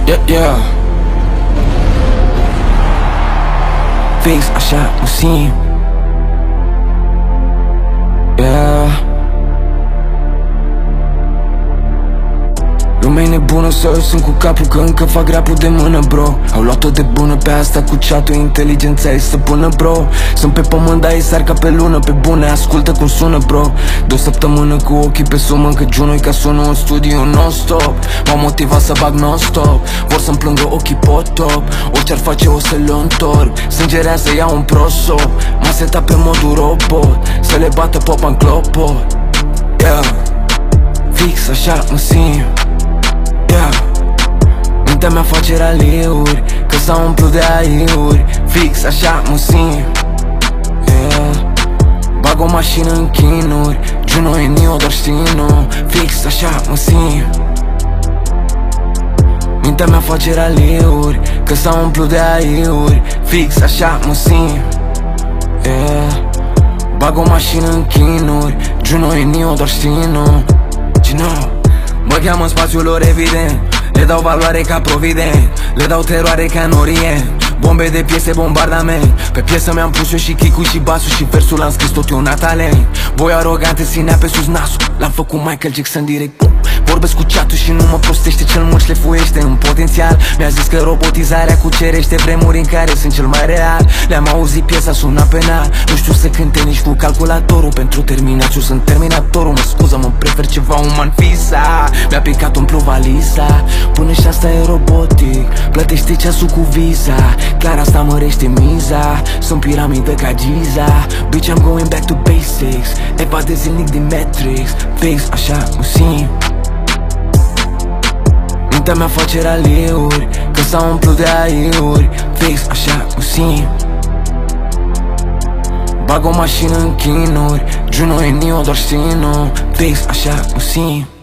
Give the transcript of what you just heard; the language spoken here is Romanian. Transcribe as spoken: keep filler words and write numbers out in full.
Yeah, yeah. Fix așa mă simt. Yeah. Lumea e nebună sau eu sunt cu capul că încă fac rapul de mână, bro. Au luat-o de bună pe asta cu chat-ul, inteligența e stăpână, bro. Sunt pe pământ, dar e sar ca pe lună, pe bune, ascultă cum sună, bro. De o săptămână cu ochii pe sumă, că Juno-i ca sună în studio non-stop. M-au motivat să bag non-stop, vor să-mi plângă ochii pot-top. Orice-ar face o să le întorc, sângerează, iau un prosop. M-a setat pe modul robot, să le bată popa în clopot. Yeah. Fix așa mă simt. Yeah. Mintea mea face raliuri, că s-a umplut de aiuri. Fix așa mă simt. Yeah. Bag o mașină în chinuri, Juno e Neo, doar știi nu. Fix așa mă simt. Mintea mea face raliuri, că s-a umplut de aiuri. Fix așa mă simt. Yeah. Bag o mașină în chinuri, Juno e Neo, doar știi nu. Gino. Mă cheamă în spațiul lor evident, le dau valoare ca provident, le dau teroare ca în Orient. Bombe de piese, bombardament. Pe piesă mi-am pus eu și kick-ul și basul, și versul l-am scris tot eu un talent. Voi arogante ținea pe sus nasul, l-am făcut Michael Jackson direct. Vorbesc cu chat-ul și nu mă prostește, cel mult șlefuiește în potențial. Mi-a zis că robotizarea cucerește vremuri în care sunt cel mai real. Le-am auzit, piesa suna penal, nu știu să cânte nici cu calculatorul. Pentru terminațiu sunt terminatorul, mă scuză, mă prefer ceva uman fisa. Mi-a picat, umplu valiza, până și asta e robotic, plătește ceasul cu visa. Clar asta mărește miza, sunt piramidă ca Giza. Bitch, I'm going back to basics, evade zilnic din Matrix. Fix așa mă simt. Mintea mea face raliuri, că s-a umplut de aiuri. Fix așa mă simt. Bag o mașină în chinuri, Juno e Neo, doar știi nu. Fix așa mă simt.